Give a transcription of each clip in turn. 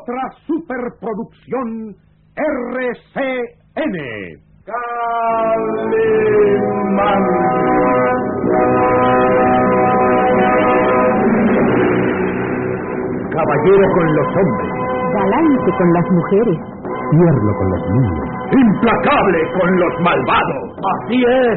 otra superproducción RCN. Calimán. Caballero con los hombres, galante con las mujeres, tierno con los niños, Implacable con los malvados. así es.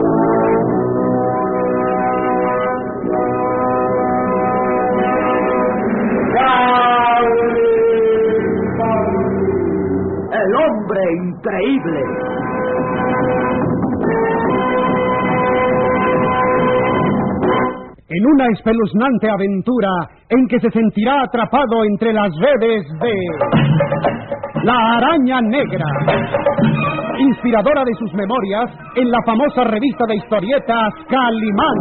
El hombre increíble. En una espeluznante aventura en que se sentirá atrapado entre las redes de La Araña Negra, inspiradora de sus memorias en la famosa revista de historietas Calimán.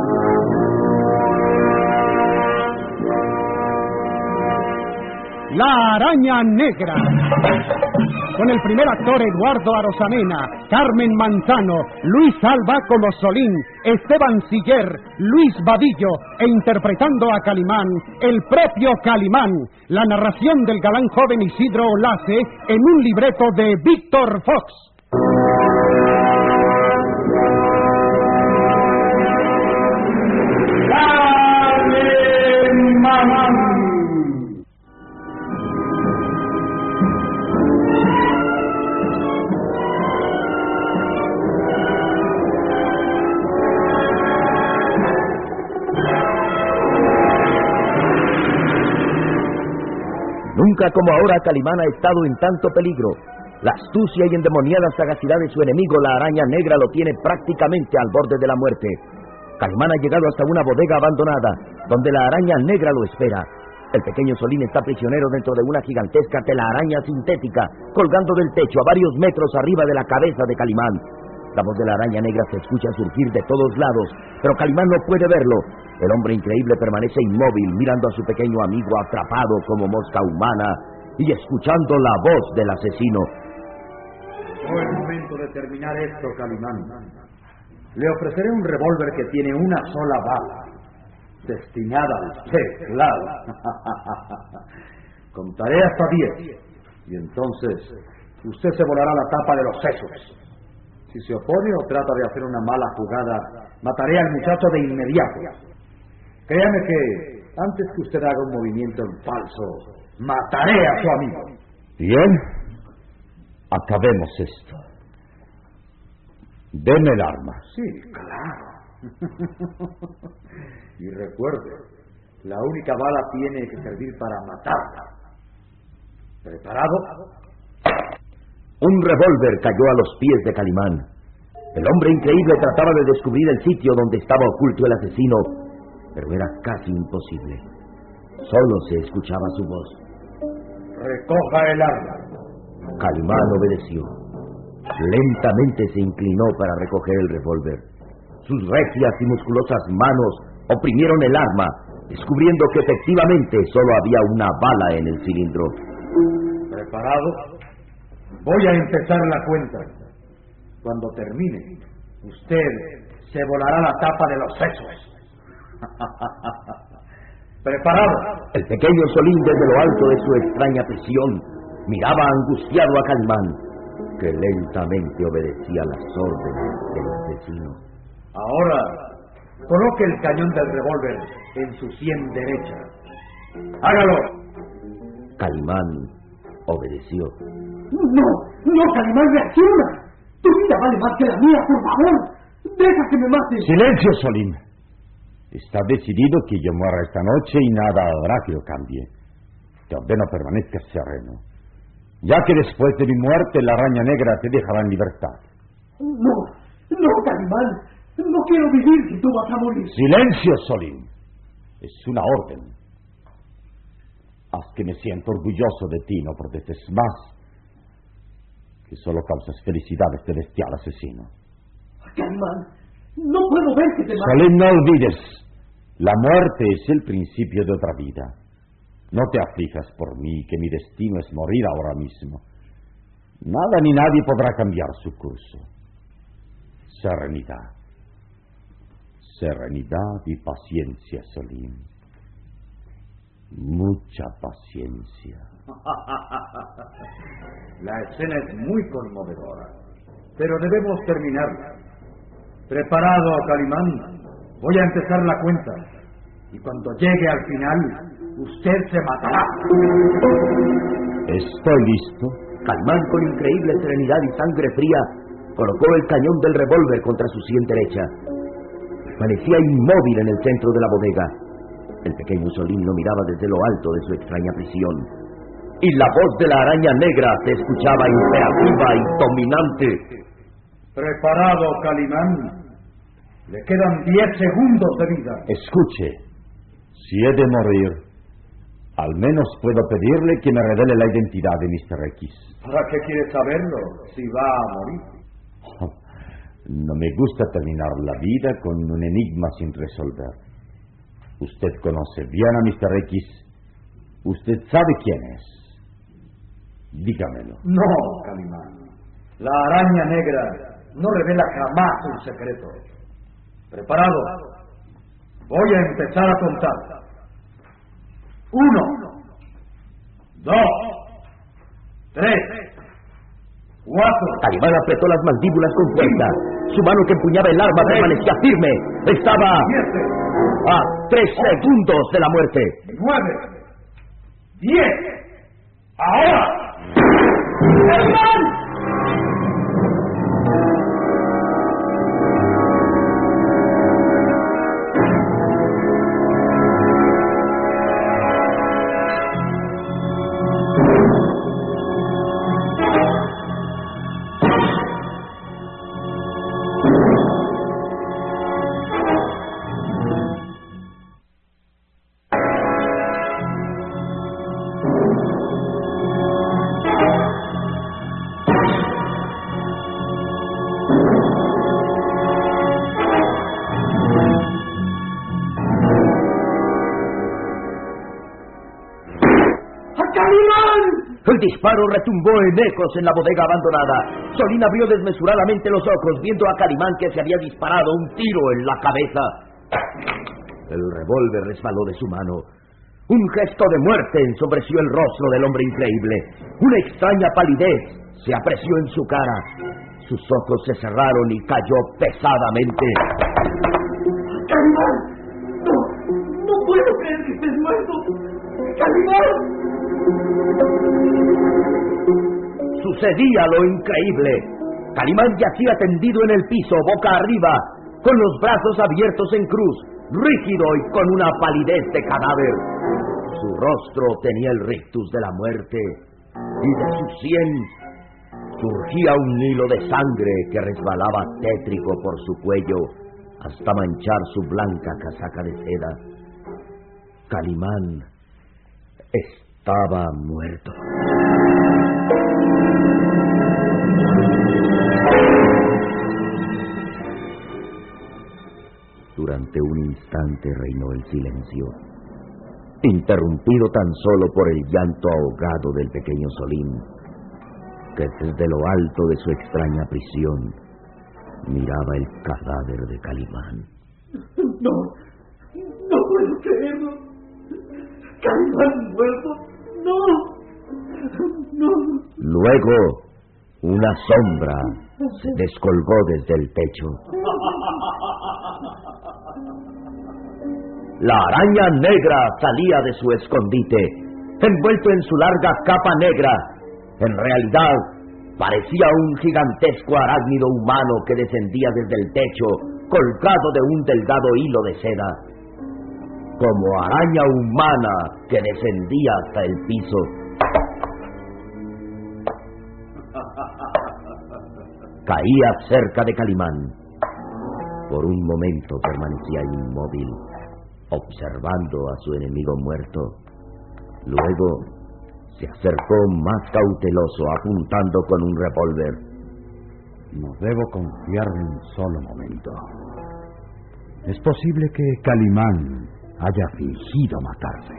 La Araña Negra, con el primer actor Eduardo Arosamena, Carmen Manzano, Luis Alba como Solín, Esteban Siller, Luis Vadillo, e interpretando a Calimán, el propio Calimán, la narración del galán joven Isidro Olace en un libreto de Víctor Fox. ¡Calimán! Nunca como ahora Calimán ha estado en tanto peligro. La astucia y endemoniada sagacidad de su enemigo, la araña negra, lo tiene prácticamente al borde de la muerte. Calimán ha llegado hasta una bodega abandonada, donde la araña negra lo espera. El pequeño Solín está prisionero dentro de una gigantesca telaraña sintética, colgando del techo a varios metros arriba de la cabeza de Calimán. La voz de la araña negra se escucha surgir de todos lados, pero Calimán no puede verlo. El hombre increíble permanece inmóvil, mirando a su pequeño amigo atrapado como mosca humana y escuchando la voz del asesino. Llegó el momento de terminar esto, Calimán. Le ofreceré un revólver que tiene una sola bala, destinada a usted, claro. Contaré hasta 10, y entonces usted se volará la tapa de los sesos. Si se opone o trata de hacer una mala jugada, mataré al muchacho de inmediato. Créame que antes que usted haga un movimiento en falso, mataré a su amigo. Bien, acabemos esto. Deme el arma. Sí, claro. Y recuerde, la única bala tiene que servir para matarla. ¿Preparado? Un revólver cayó a los pies de Calimán. El hombre increíble trataba de descubrir el sitio donde estaba oculto el asesino, pero era casi imposible. Solo se escuchaba su voz. Recoja el arma. Calimán obedeció. Lentamente se inclinó para recoger el revólver. Sus regias y musculosas manos oprimieron el arma, descubriendo que efectivamente solo había una bala en el cilindro. ¿Preparado? Voy a empezar la cuenta. Cuando termine, usted se volará la tapa de los sesos. ¿Preparado? El pequeño Solín, desde lo alto de su extraña prisión, miraba angustiado a Calimán, que lentamente obedecía las órdenes del asesino. Ahora, coloque el cañón del revólver en su sien derecha. ¡Hágalo! Calimán obedeció. No, Calimán, reacciona. Tu vida vale más que la mía, por favor. Deja que me maten. ¡Silencio, Solín! Está decidido que yo muera esta noche y nada habrá que lo cambie. Te ordeno permanezcas sereno, ya que después de mi muerte la araña negra te dejará en libertad. No, Calimán. No quiero vivir si tú vas a morir. ¡Silencio, Solín! Es una orden. Haz que me siento orgulloso de ti, no protestes más, que solo causas felicidad a este bestial asesino. Calimán, no puedo ver que te maten. Solín, no olvides, la muerte es el principio de otra vida. No te aflijas por mí, que mi destino es morir ahora mismo. Nada ni nadie podrá cambiar su curso. Serenidad. Serenidad y paciencia, Solín. Mucha mucha paciencia. La escena es muy conmovedora, pero debemos terminarla. Preparado, Calimán. Voy a empezar la cuenta. Y cuando llegue al final, usted se matará. Estoy listo. Calimán, con increíble serenidad y sangre fría, colocó el cañón del revólver contra su sien derecha. Permanecía inmóvil en el centro de la bodega. El pequeño Solín lo miraba desde lo alto de su extraña prisión. Y la voz de la araña negra se escuchaba imperativa y dominante. Preparado, Calimán. Le quedan 10 segundos de vida. Escuche, si he de morir, al menos puedo pedirle que me revele la identidad de Mr. X. ¿Para qué quiere saberlo si va a morir? No me gusta terminar la vida con un enigma sin resolver. Usted conoce bien a Mr. X. Usted sabe quién es. Dígamelo. No, Calimán. La araña negra no revela jamás un secreto. Preparado. Voy a empezar a contar. 1, 2, 3, 4. Calimán apretó las mandíbulas con fuerza. Su mano que empuñaba el arma permanecía firme. Estaba 7, a 3 segundos de la muerte. 9, 10. ¡Ahora! ¡Calimán! El disparo retumbó en ecos en la bodega abandonada. Solín abrió desmesuradamente los ojos, viendo a Calimán que se había disparado un tiro en la cabeza. El revólver resbaló de su mano. Un gesto de muerte ensombreció el rostro del hombre increíble. Una extraña palidez se apreció en su cara. Sus ojos se cerraron y cayó pesadamente. ¡Calimán! No puedo creer que estés muerto. ¡Calimán! Sucedía lo increíble. Calimán yacía tendido en el piso, boca arriba, con los brazos abiertos en cruz, rígido y con una palidez de cadáver. Su rostro tenía el rictus de la muerte, y de su sien surgía un hilo de sangre que resbalaba tétrico por su cuello hasta manchar su blanca casaca de seda. Calimán estaba muerto. Durante un instante reinó el silencio, interrumpido tan solo por el llanto ahogado del pequeño Solín, que desde lo alto de su extraña prisión miraba el cadáver de Calimán. No puedo creerlo. Calimán muerto. No. Luego, una sombra se descolgó desde el techo. La araña negra salía de su escondite, envuelto en su larga capa negra. En realidad, parecía un gigantesco arácnido humano que descendía desde el techo, colgado de un delgado hilo de seda. Como araña humana que descendía hasta el piso. Caía cerca de Calimán. Por un momento permanecía inmóvil, observando a su enemigo muerto. Luego se acercó más cauteloso, apuntando con un revólver. No debo confiar en un solo momento. Es posible que Calimán haya fingido matarse.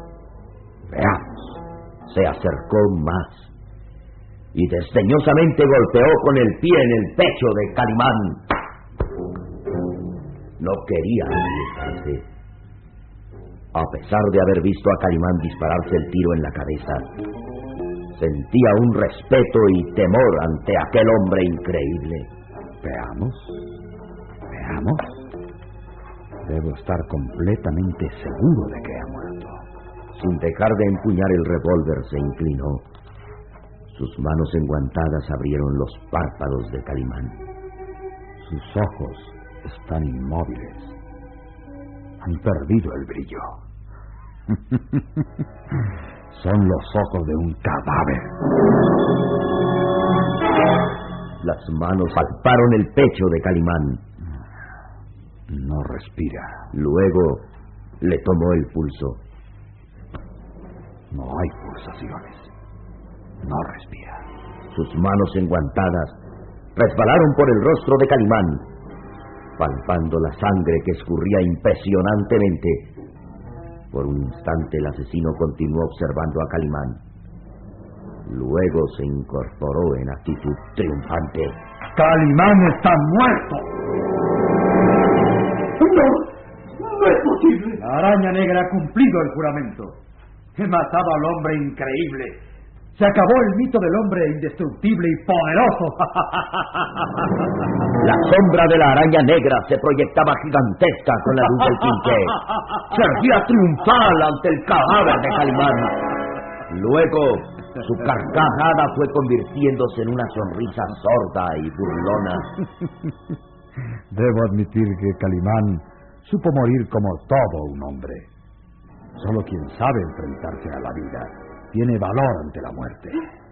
Veamos. Se acercó más y desdeñosamente golpeó con el pie en el pecho de Calimán. No quería arriesgarse. A pesar de haber visto a Calimán dispararse el tiro en la cabeza, sentía un respeto y temor ante aquel hombre increíble. Veamos. Debo estar completamente seguro de que ha muerto. Sin dejar de empuñar el revólver, se inclinó. Sus manos enguantadas abrieron los párpados de Calimán. Sus ojos están inmóviles. Han perdido el brillo. Son los ojos de un cadáver. Las manos palparon el pecho de Calimán. No respira. Luego le tomó el pulso. No hay pulsaciones. No respira. Sus manos enguantadas resbalaron por el rostro de Calimán, palpando la sangre que escurría impresionantemente. Por un instante el asesino continuó observando a Calimán. Luego se incorporó en actitud triunfante. ¡Calimán está muerto! No es posible. La araña negra ha cumplido el juramento. He matado al hombre increíble. Se acabó el mito del hombre indestructible y poderoso. La sombra de la araña negra se proyectaba gigantesca con la luz del quinqué. Se erguía triunfal ante el cadáver de Calimán. Luego, su carcajada fue convirtiéndose en una sonrisa sorda y burlona. Debo admitir que Calimán supo morir como todo un hombre. Solo quien sabe enfrentarse a la vida tiene valor ante la muerte.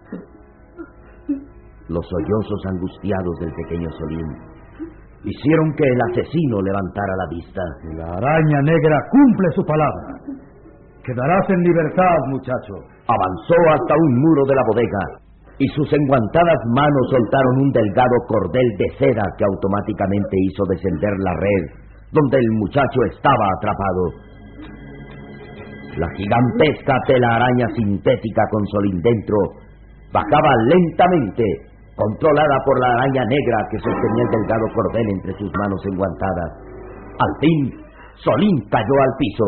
Los sollozos angustiados del pequeño Solín hicieron que el asesino levantara la vista. Y la araña negra cumple su palabra. Quedarás en libertad, muchacho. Avanzó hasta un muro de la bodega y sus enguantadas manos soltaron un delgado cordel de seda que automáticamente hizo descender la red donde el muchacho estaba atrapado. La gigantesca telaraña sintética con Solín dentro bajaba lentamente, controlada por la araña negra que sostenía el delgado cordel entre sus manos enguantadas. Al fin, Solín cayó al piso.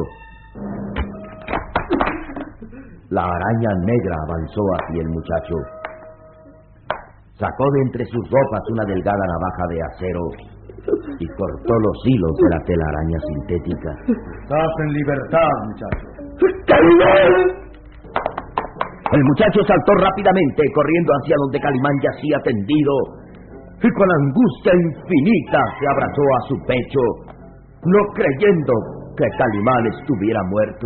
La araña negra avanzó hacia el muchacho. Sacó de entre sus ropas una delgada navaja de acero y cortó los hilos de la telaraña sintética. Estás en libertad, muchacho. ¡Calimán! El muchacho saltó rápidamente, corriendo hacia donde Calimán yacía tendido, y con angustia infinita se abrazó a su pecho, no creyendo que Calimán estuviera muerto.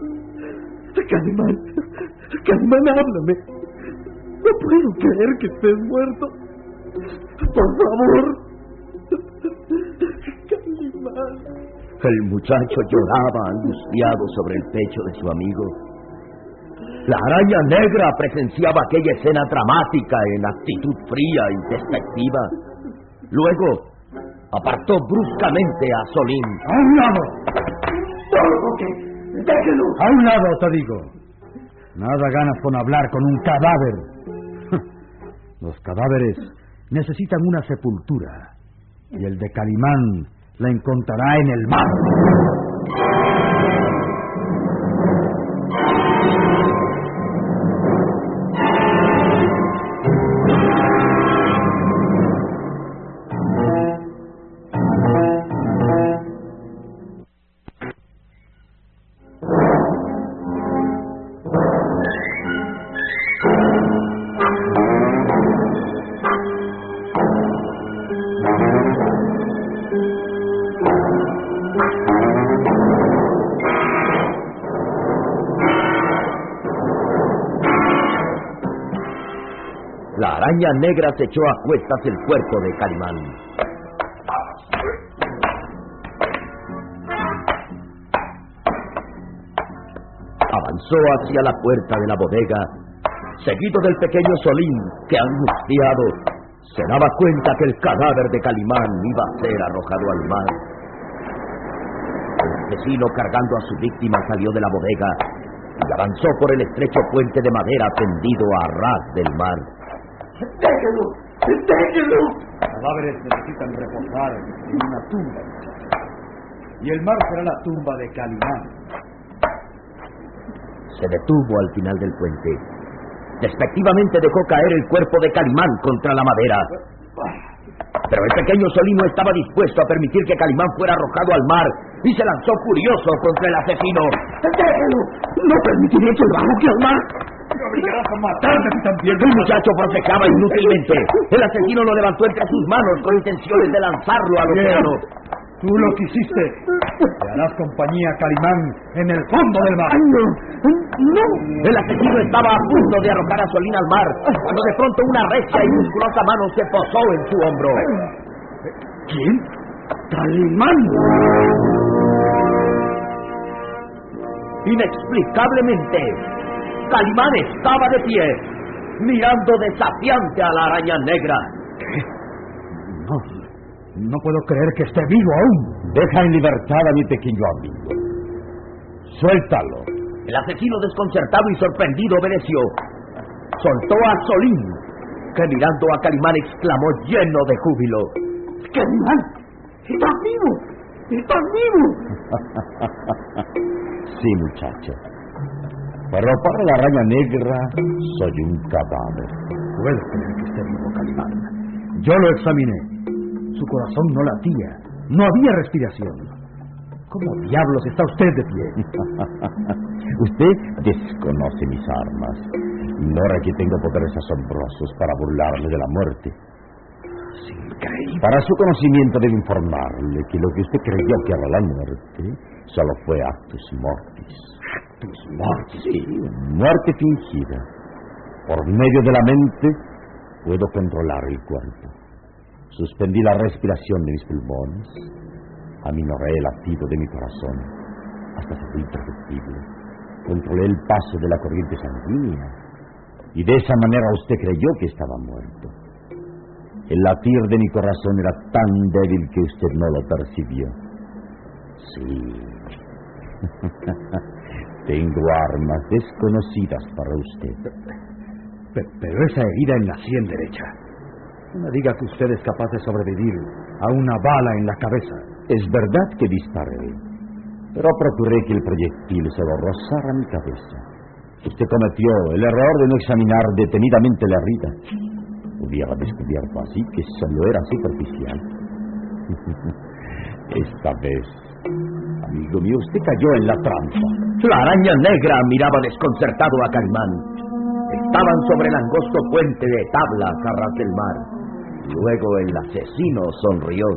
Calimán, háblame. No puedo creer que estés muerto. Por favor. Calimán. El muchacho lloraba angustiado sobre el pecho de su amigo. La araña negra presenciaba aquella escena dramática en actitud fría y despectiva. Luego apartó bruscamente a Solín. ¡A un lado! ¡Déjelo! ¡A un lado, te digo! Nada ganas con hablar con un cadáver. Los cadáveres necesitan una sepultura. Y el de Calimán la encontrará en el mar. La araña negra se echó a cuestas el cuerpo de Calimán. Avanzó hacia la puerta de la bodega, seguido del pequeño Solín, que angustiado se daba cuenta que el cadáver de Calimán iba a ser arrojado al mar. El asesino, cargando a su víctima, salió de la bodega y avanzó por el estrecho puente de madera tendido a ras del mar. ¡Déjelo! Los cadáveres necesitan reposar en una tumba, muchacho. Y el mar será la tumba de Calimán. Se detuvo al final del puente. Despectivamente dejó caer el cuerpo de Calimán contra la madera. Pero el pequeño Solín no estaba dispuesto a permitir que Calimán fuera arrojado al mar y se lanzó furioso contra el asesino. ¡Déjelo! ¡No permitiré que lo arroje al mar! ¡Me obligarás a matarme tú también! El muchacho forcejeaba inútilmente. El asesino lo levantó entre sus manos con intenciones de lanzarlo al océano. Tú lo quisiste. Le harás compañía a Calimán en el fondo del mar. ¡Ay, no! ¡No! El asesino estaba a punto de arrojar a Solín al mar, cuando de pronto una recia y musculosa mano se posó en su hombro. ¿Quién? ¡Calimán! Inexplicablemente, Calimán estaba de pie, mirando desafiante a la araña negra. No puedo creer que esté vivo aún. Deja en libertad a mi pequeño amigo. Suéltalo. El asesino, desconcertado y sorprendido, obedeció. Soltó a Solín, que mirando a Calimán exclamó lleno de júbilo: ¡Calimán! ¡Estás vivo! ¡Estás vivo! Sí, muchacho. Pero para la araña negra soy un cadáver. Puedo creer que esté vivo, Calimán. Yo lo examiné. Su corazón no latía. No había respiración. ¿Cómo diablos está usted de pie? Usted desconoce mis armas. Ignora que tengo poderes asombrosos para burlarme de la muerte. Es increíble. Para su conocimiento debo informarle que lo que usted creyó que era la muerte solo fue actus mortis. ¿Actus mortis? Sí, muerte fingida. Por medio de la mente puedo controlar el cuerpo. Suspendí la respiración de mis pulmones, aminoré el latido de mi corazón hasta ser imperceptible. Controlé el paso de la corriente sanguínea y de esa manera usted creyó que estaba muerto. El latir de mi corazón era tan débil que usted no lo percibió. Sí. Tengo armas desconocidas para usted. Pero esa herida en la sien derecha. No me diga que usted es capaz de sobrevivir a una bala en la cabeza. Es verdad que disparé, pero procuré que el proyectil solo rozara mi cabeza. Usted cometió el error de no examinar detenidamente la herida. Hubiera descubierto así que solo era superficial. Esta vez, amigo mío, usted cayó en la trampa. La araña negra miraba desconcertado a Calimán. Estaban sobre el angosto puente de tablas a ras del mar. Luego el asesino sonrió.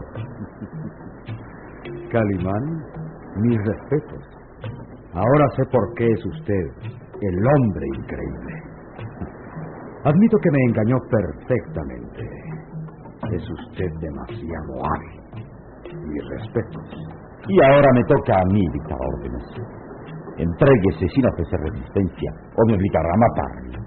Calimán, mis respetos. Ahora sé por qué es usted el hombre increíble. Admito que me engañó perfectamente. Es usted demasiado hábil. Mis respetos. Y ahora me toca a mí dictar órdenes. Entréguese sin ofrecer resistencia o me obligará a matarle.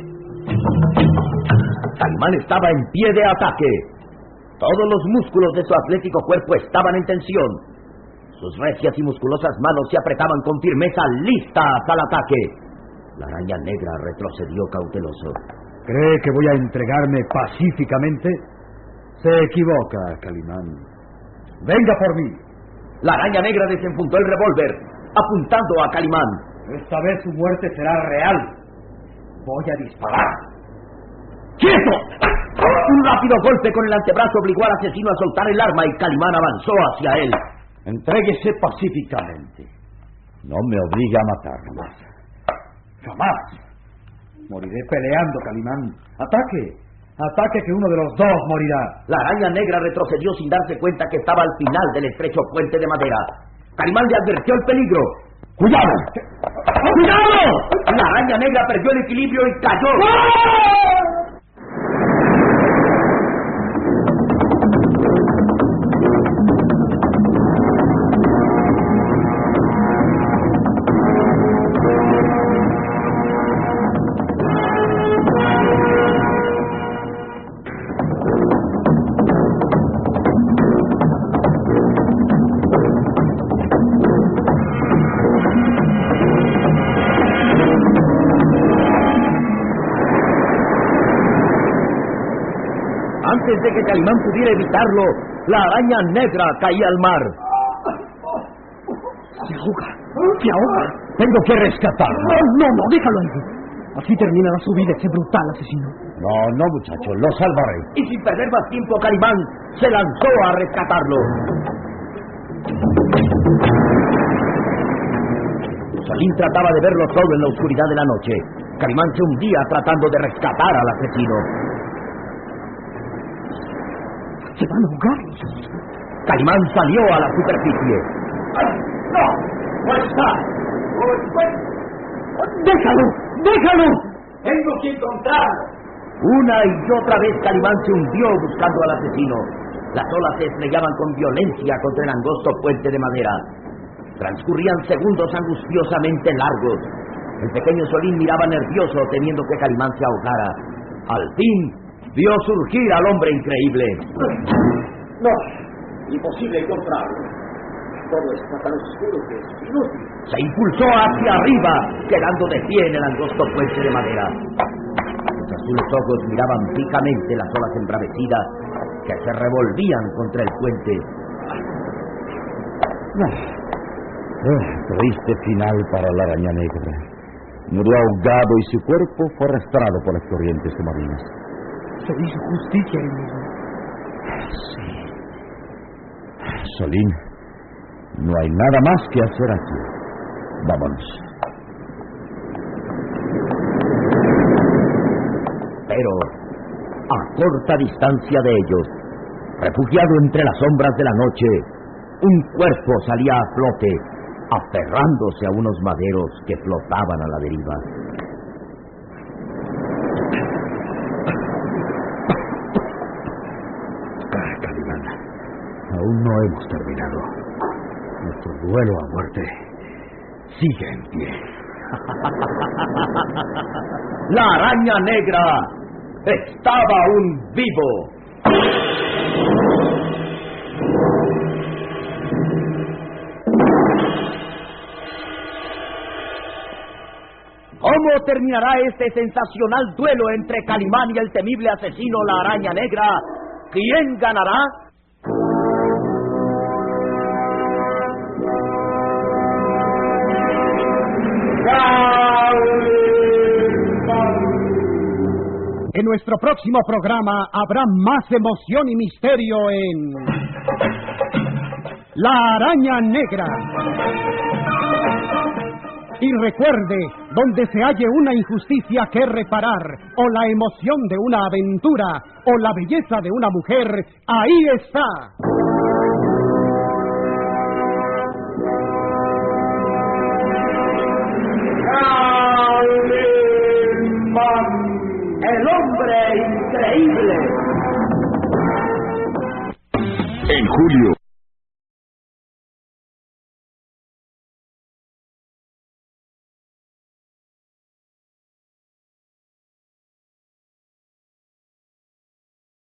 Calimán estaba en pie de ataque. Todos los músculos de su atlético cuerpo estaban en tensión. Sus recias y musculosas manos se apretaban con firmeza, listas al ataque. La araña negra retrocedió cauteloso. ¿Cree que voy a entregarme pacíficamente? Se equivoca, Calimán. ¡Venga por mí! La araña negra desenfundó el revólver, apuntando a Calimán. Esta vez su muerte será real. Voy a disparar. ¡Quieto! Un rápido golpe con el antebrazo obligó al asesino a soltar el arma y Calimán avanzó hacia él. Entréguese pacíficamente. No me obligue a matarlo. Jamás. Moriré peleando, Calimán. Ataque. Ataque que uno de los dos morirá. La araña negra retrocedió sin darse cuenta que estaba al final del estrecho puente de madera. Calimán le advirtió el peligro. ¡Cuidado! ¡Cuidado! La araña negra perdió el equilibrio y cayó. Antes de que Calimán pudiera evitarlo, la araña negra caía al mar. Se ahoga. Tengo que rescatarlo. No, déjalo ahí. Así terminará su vida ese brutal asesino. No, muchacho, lo salvaré. Y sin perder más tiempo, Calimán se lanzó a rescatarlo. Solín trataba de verlo todo en la oscuridad de la noche. Calimán se hundía tratando de rescatar al asesino. Se van a ahogar. Calimán salió a la superficie. ¡No! ¡No está! ¡Déjalo! ¡Tengo que encontrarlo! Una y otra vez Calimán se hundió buscando al asesino. Las olas se estrellaban con violencia contra el angosto puente de madera. Transcurrían segundos angustiosamente largos. El pequeño Solín miraba nervioso temiendo que Calimán se ahogara. Al fin vio surgir al hombre increíble. No, imposible encontrarlo. Todo está tan oscuro que es inútil. Se impulsó hacia arriba, quedando de pie en el angosto puente de madera. Sus azules ojos miraban fijamente las olas embravecidas que se revolvían contra el puente. Triste final para la araña negra. Murió ahogado y su cuerpo fue arrastrado por las corrientes marinas. Se hizo justicia a él mismo. Sí. Solín, no hay nada más que hacer aquí. Vámonos. Pero, a corta distancia de ellos, refugiado entre las sombras de la noche, un cuerpo salía a flote, aferrándose a unos maderos que flotaban a la deriva. Calimán, aún no hemos terminado. Nuestro duelo a muerte sigue en pie. La araña negra estaba aún vivo. ¿Cómo terminará este sensacional duelo entre Calimán y el temible asesino la araña negra? ¿Quién ganará? En nuestro próximo programa habrá más emoción y misterio en La Araña Negra. Y recuerde, donde se halle una injusticia que reparar, o la emoción de una aventura, o la belleza de una mujer, ahí está. El hombre increíble. En julio,